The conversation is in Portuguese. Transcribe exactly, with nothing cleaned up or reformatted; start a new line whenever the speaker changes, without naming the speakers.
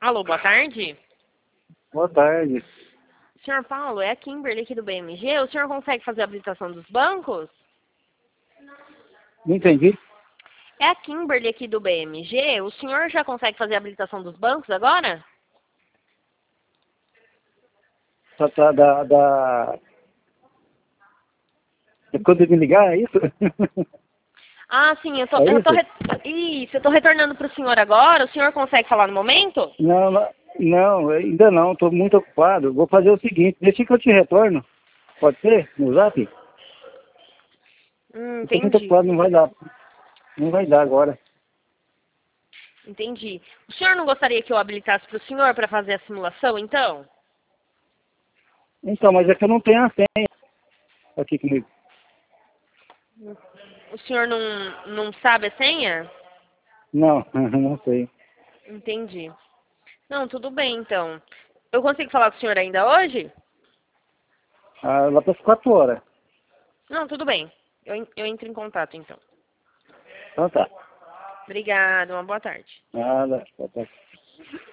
Alô, boa tarde.
Boa tarde.
Senhor Paulo, é a Kimberly aqui do B M G. O senhor consegue fazer a habilitação dos bancos?
Não entendi.
É a Kimberly aqui do B M G. O senhor já consegue fazer a habilitação dos bancos agora?
Só tá da, da... É quando me ligar, é isso?
Ah, sim, eu tô,
É
eu tô,
isso?
re... Isso, eu tô retornando pro senhor agora. O senhor consegue falar no momento?
Não, não, não, ainda não, estou muito ocupado. Vou fazer o seguinte, deixa que eu te retorno. Pode ser? No zap?
Hum,
Estou muito
entendi.
ocupado, não vai dar. Não vai dar agora.
Entendi. O senhor não gostaria que eu habilitasse pro senhor para fazer a simulação, então?
Então, mas é que eu não tenho a senha aqui comigo.
O senhor não, não sabe a senha?
Não, não sei.
Entendi. Não, tudo bem, então. Eu consigo falar com o senhor ainda hoje?
Ah, lá para as quatro horas.
Não, tudo bem. Eu, en- eu entro em contato, então.
Então tá.
Obrigada, uma boa tarde.
Nada. Tá, tá.